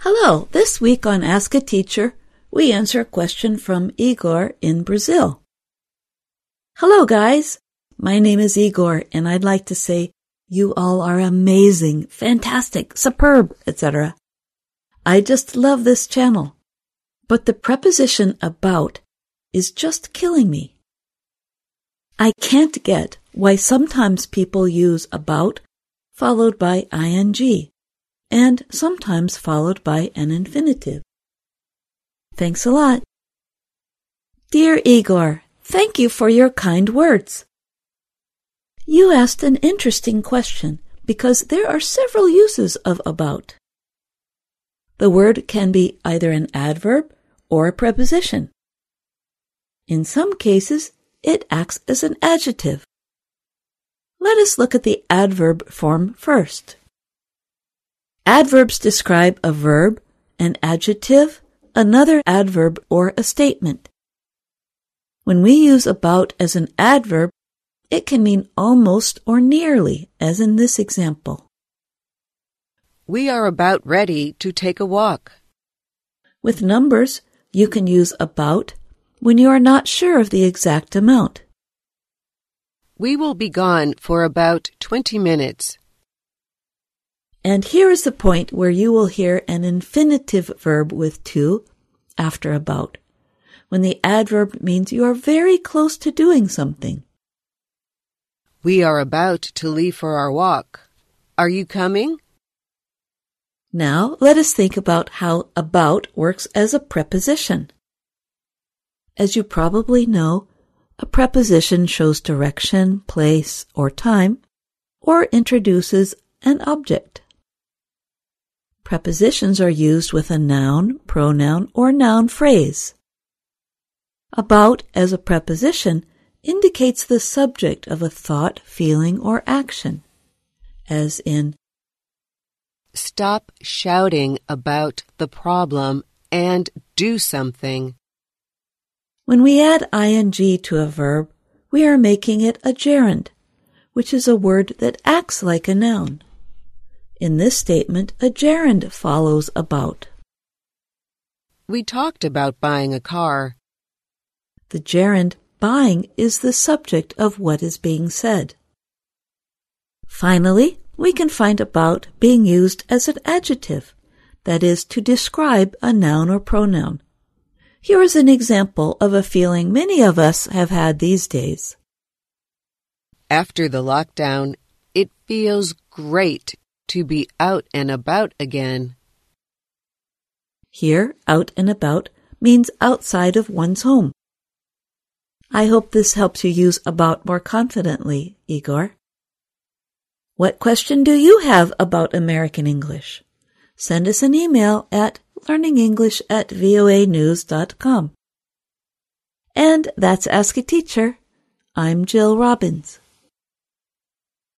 Hello, this week on Ask a Teacher, we answer a question from Igor in Brazil. Hello guys, my name is Igor and I'd like to say you all are amazing, fantastic, superb, etc. I just love this channel, but the preposition about is just killing me. I can't get why sometimes people use about followed by ing and sometimes followed by an infinitive. Thanks a lot. Dear Igor, thank you for your kind words. You asked an interesting question because there are several uses of about. The word can be either an adverb or a preposition. In some cases, it acts as an adjective. Let us look at the adverb form first. Adverbs describe a verb, an adjective, another adverb, or a statement. When we use about as an adverb, it can mean almost or nearly, as in this example. We are about ready to take a walk. With numbers, you can use about when you are not sure of the exact amount. We will be gone for about 20 minutes. And here is the point where you will hear an infinitive verb with to after about, when the adverb means you are very close to doing something. We are about to leave for our walk. Are you coming? Now let us think about how about works as a preposition. As you probably know, a preposition shows direction, place, or time, or introduces an object. Prepositions are used with a noun, pronoun, or noun phrase. About as a preposition indicates the subject of a thought, feeling, or action, as in, Stop shouting about the problem and do something. When we add ing to a verb, we are making it a gerund, which is a word that acts like a noun. In this statement, a gerund follows about. We talked about buying a car. The gerund buying is the subject of what is being said. Finally, we can find about being used as an adjective, that is, to describe a noun or pronoun. Here is an example of a feeling many of us have had these days. After the lockdown, it feels great to be out and about again. Here, out and about means outside of one's home. I hope this helps you use about more confidently, Igor. What question do you have about American English? Send us an email at learningenglish@voanews.com. And that's Ask a Teacher. I'm Jill Robbins.